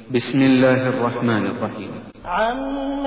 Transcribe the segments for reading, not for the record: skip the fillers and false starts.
بسم الله الرحمن الرحيم. عم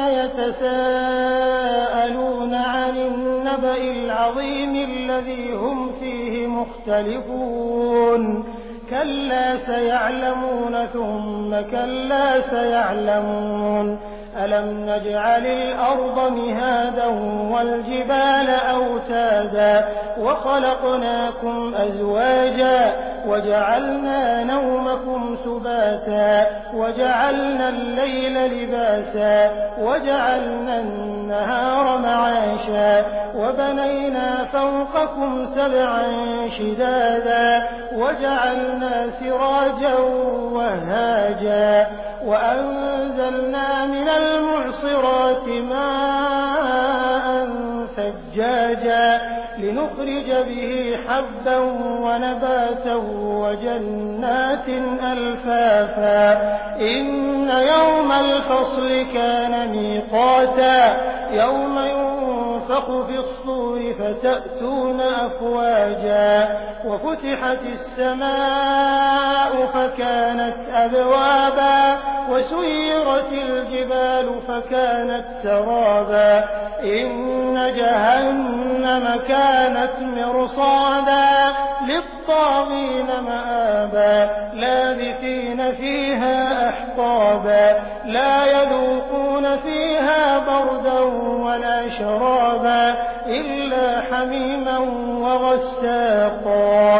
يتساءلون عن النبأ العظيم الذي هم فيه مختلفون كلا سيعلمون ثم كلا سيعلمون ألم نجعل الأرض مهادا والجبال أوتادا وخلقناكم أزواجا وجعلنا نومكم سباتا وجعلنا الليل لباسا وجعلنا النهار معاشا وبنينا فوقكم سبعا شدادا وجعلنا سراجا وهاجا وأنزلنا من المعصرات ماء ثجاجا لنخرج به حبا ونباتا وجنات ألفافا إن يوم الفصل كان ميقاتا يوم ينفخ في الصور فتأتون أفواجا وفتحت السماء فكانت أبوابا وسيرت الجبال فكانت سرابا إن جهنم كانت مرصادا للطاغين مآبا لابثين فيها أحقابا لا يذوقون فيها بردا ولا شرابا إلا حميما وغساقا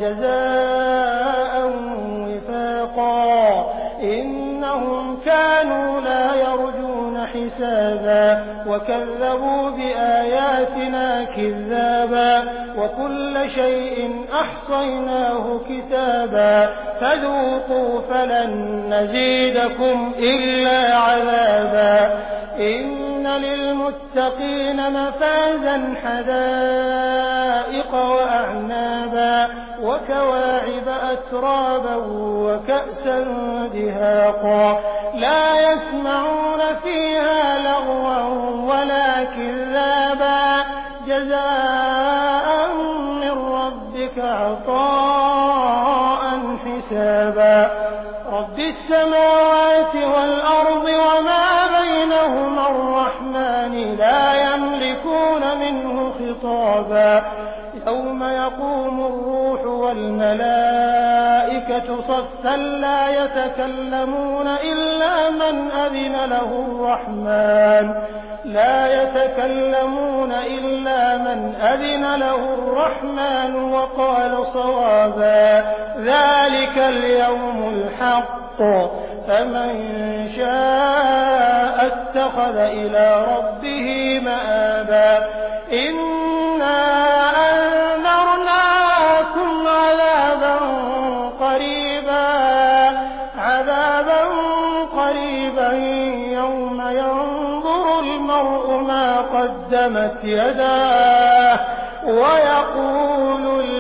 جزاء وفاقا إنهم كانوا لا يرجون حسابا وكذبوا بآياتنا كذابا وكل شيء أحصيناه كتابا فذوقوا فلن نزيدكم إلا عذابا إن للمتقين مفازا حدائق وأعنابا وكواعب أترابا وكأسا دهاقا لا يسمعون فيها لغوا ولا كذابا جزاء من ربك عطاء حسابا رب السماوات والأرض وما بينهما الرحمن لا يملكون منه خطابا يوم يقوم الروح والملائكة صفا لا يتكلمون إلا من أذن له الرحمن وقال صوابا ذلك اليوم الحق فمن شاء اتخذ إلى ربه مآبا إنا أنذرناكم عذابا قريبا يوم ينظر المرء ما قدمت يداه ويقول